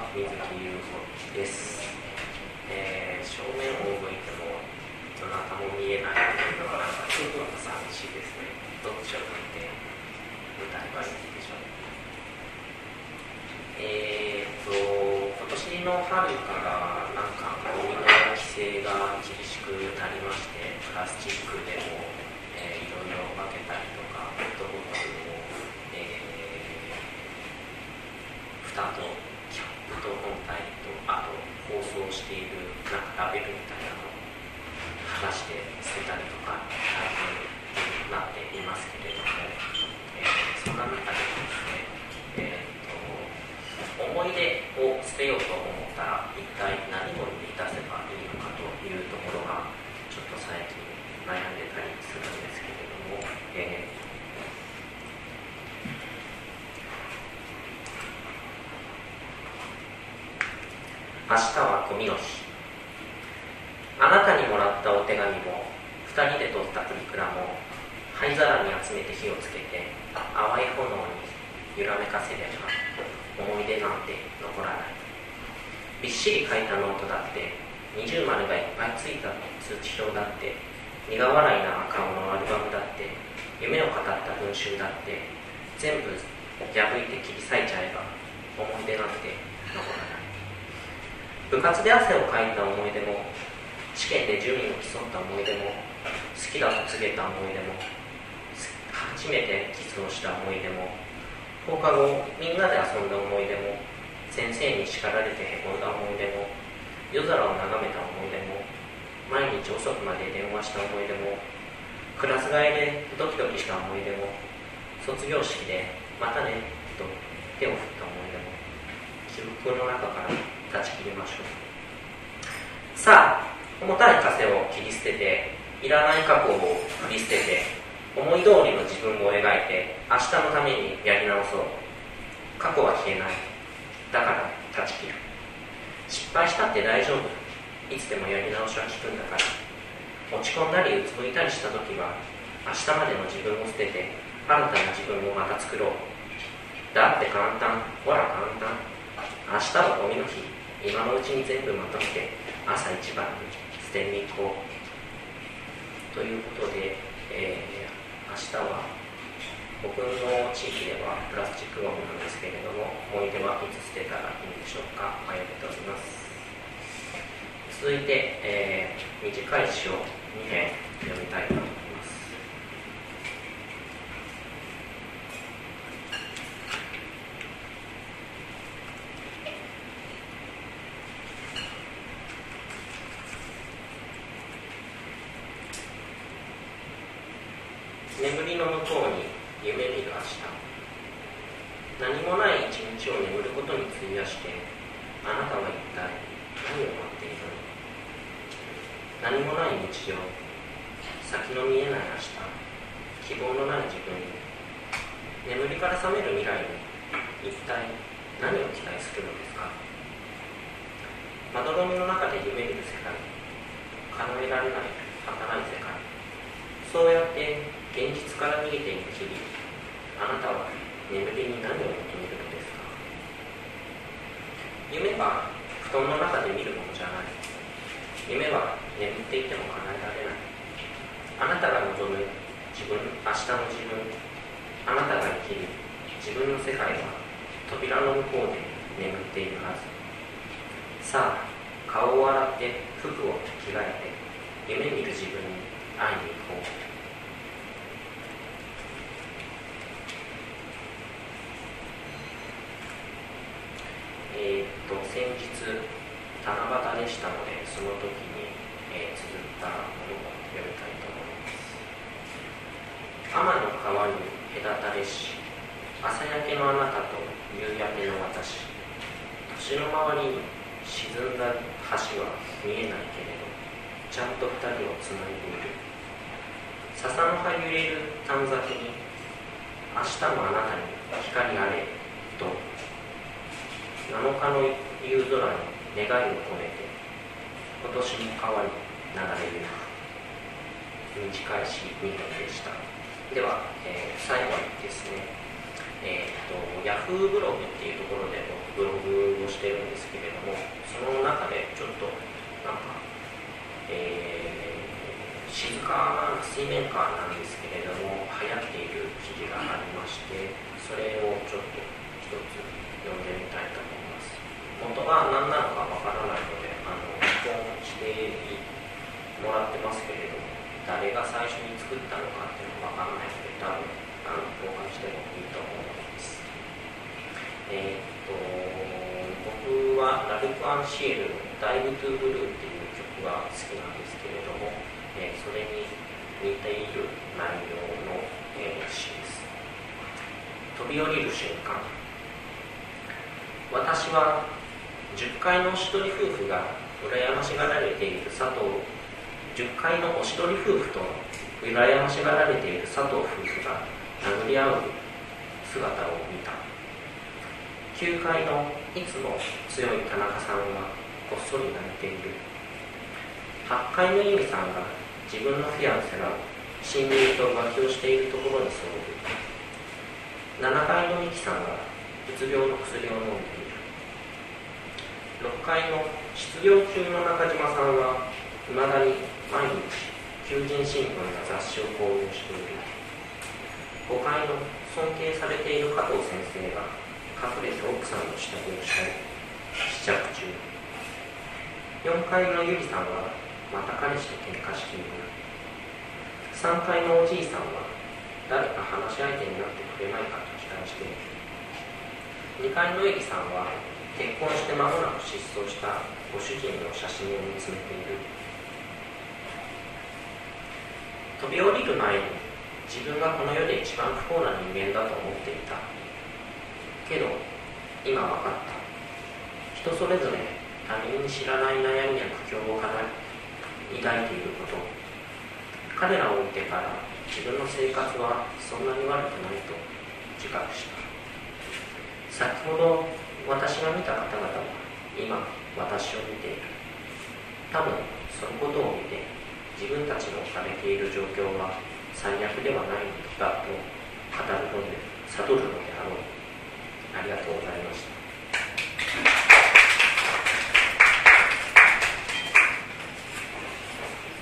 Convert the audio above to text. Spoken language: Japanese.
水木優子です。正面を向いてもどなたも見えないというのはなんかちょっと寂しいですね。どっちを向いて歌えばいいでしょう。今年の春からなんかゴミの規制が厳しくなりまして、プラスチックでも、いろいろ分けたりとか、ペットボトルを蓋とキャップと本体とあと包装しているなんかラベルみたいなのを剥がして捨てたりとか大変になっていますけれども、そんな中でですね、思い出を捨てようと思ったら一体何を満たせばいいのかというところがちょっと最近悩んでたりするんですけれども、明日はゴミの日。あなたにもらったお手紙も2人で取ったプリクラも灰皿に集めて火をつけて淡い炎に揺らめかせれば思い出なんて残らない。びっしり書いたノートだって二重丸がいっぱいついた通知表だって苦笑いな顔のアルバムだって夢を語った文集だって全部破いて切り裂いちゃえば思い出なんて残らない。部活で汗をかいた思い出も試験で順位を競った思い出も好きだと告げた思い出も初めてキスをした思い出も放課後みんなで遊んだ思い出も先生に叱られてへこんだ思い出も夜空を眺めた思い出も毎日遅くまで電話した思い出もクラス替えでドキドキした思い出も卒業式でまたねと手を振った思い出も記憶の中から断ち切りましょう。さあ、重たい枷を切り捨てていらない過去を振り捨てて思い通りの自分を描いて明日のためにやり直そう。過去は消えない。だから断ち切る。失敗したって大丈夫。いつでもやり直しは効くんだから。落ち込んだりうつむいたりした時は明日までの自分を捨てて新たな自分をまた作ろう。だって簡単。ほら簡単。明日はゴミの日。今のうちに全部まとめて朝一番に捨てに行こうということで、明日は僕の地域ではプラスチックゴミなんですけれども、思い出はいつ捨てたらいいんでしょうか。迷っております。続いて、短い詩を2編読みたいと思います。眠りの向こうに夢見る明日。何もない一日を眠ることに費やしてあなたは一体何を待っているの。何もない日常、先の見えない明日、希望のない自分に、眠りから覚める未来に一体何を期待するのですか。まどろみの中で夢見る世界、叶えられない儚い世界。そうやって現実から逃げていく日々、あなたは眠りに何を求めるのですか。夢は布団の中で見るものじゃない。夢は眠っていても叶えられない。あなたが望む自分、明日の自分、あなたが生きる自分の世界は扉の向こうで眠っているはず。さあ、顔を洗って服を着替えて夢見る自分に会いに行こう。先日七夕でしたので、その時に、綴ったものを読みたいと思います。天の川に隔たれし、朝焼けのあなたと夕焼けの私。年の周りに沈んだ橋は見えないけれど、ちゃんと二人をつないでいる。笹の葉揺れる短冊に、明日もあなたに光あれと7日の夕空に願いを込めて、今年も変わり流れゆく。短い詩2編でした。では、最後にですね、ヤフーブログっていうところでブログをしてしてるんですけれども、その中でちょっとなんか、静かな水面下なんですけれども流行っている記事がありまして、それをちょっと一つ読んでみたいと思います。元が何なのかわからないので録音してもらってますけれども、誰が最初に作ったのかっていうのがわからないので、多分交換してもいいと思います。僕はラルク・アンシエルの「ダイブ・トゥ・ブルー」っていう曲が好きなんですけれども、それに似ている内容の、詩です。飛び降りる瞬間、私は10階のおしどり夫婦が羨ましがられている佐藤10階のおしどり夫婦と羨ましがられている佐藤夫婦が殴り合う姿を見た。9階のいつも強い田中さんはこっそり泣いている。8階の由美さんが自分のフィアンセが親友と浮気をしているところに遭遇。7階のミキさんがうつ病の薬を飲んでいる。6階の失業中の中島さんはいまだに毎日求人新聞や雑誌を購入している。5階の尊敬されている加藤先生が隠れて奥さんの下着をしたり試着中。4階のゆりさんはまた彼氏と喧嘩している。3階のおじいさんは誰か話し相手になってくれないかと期待している。2階のえりさんは結婚して間もなく失踪したご主人の写真を見つめている。飛び降りる前に自分がこの世で一番不幸な人間だと思っていた。けど今わかった。人それぞれ他人に知らない悩みや苦境を抱いていること、彼らを見てから自分の生活はそんなに悪くないと自覚した。先ほど私が見た方々は今私を見ている。多分そのことを見て自分たちの置かれている状況は最悪ではないのだと語るので悟るのであろう。ありがとうございました。